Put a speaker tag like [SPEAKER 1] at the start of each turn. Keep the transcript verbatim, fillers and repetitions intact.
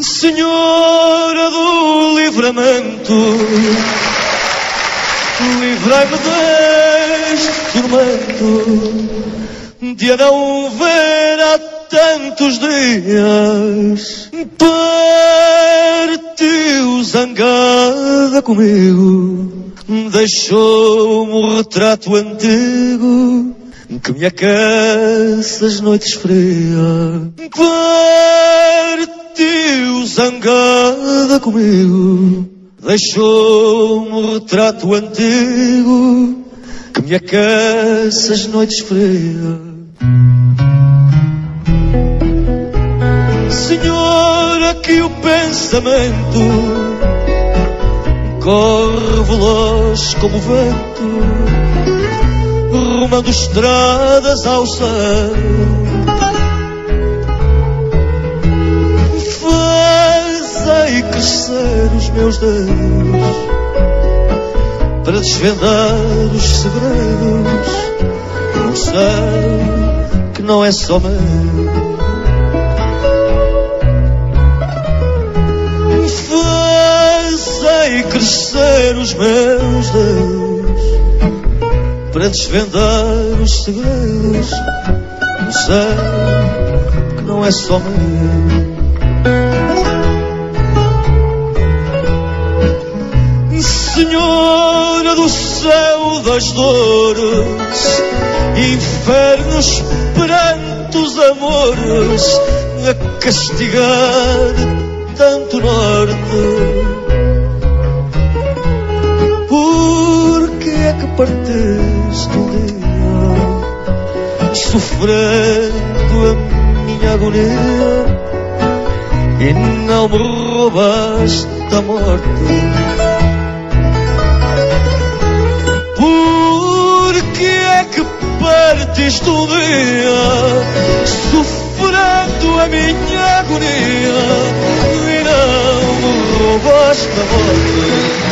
[SPEAKER 1] Senhora do livramento, livrai-me deste tormento de a não ver há tantos dias. Partiu zangada comigo, deixou-me um retrato antigo que me aquece as noites frias. Partiu zangada comigo, deixou-me um retrato antigo que me aquece as noites frias. Senhora, que o pensamento corre veloz como o vento, rumando estradas ao céu. Fazei crescer os meus dedos para desvendar os segredos num céu que não é só meu. Fazei crescer os meus dedos para desvendar os segredos no céu que não é só meu. Senhora do céu das dores, infernos perante os amores, a castigar tanto norte. Por que é que partiste um dia, sofrendo a minha agonia, e não me roubaste a morte? Por que é que partiste um dia, sofrendo a minha agonia, e não me roubaste a morte?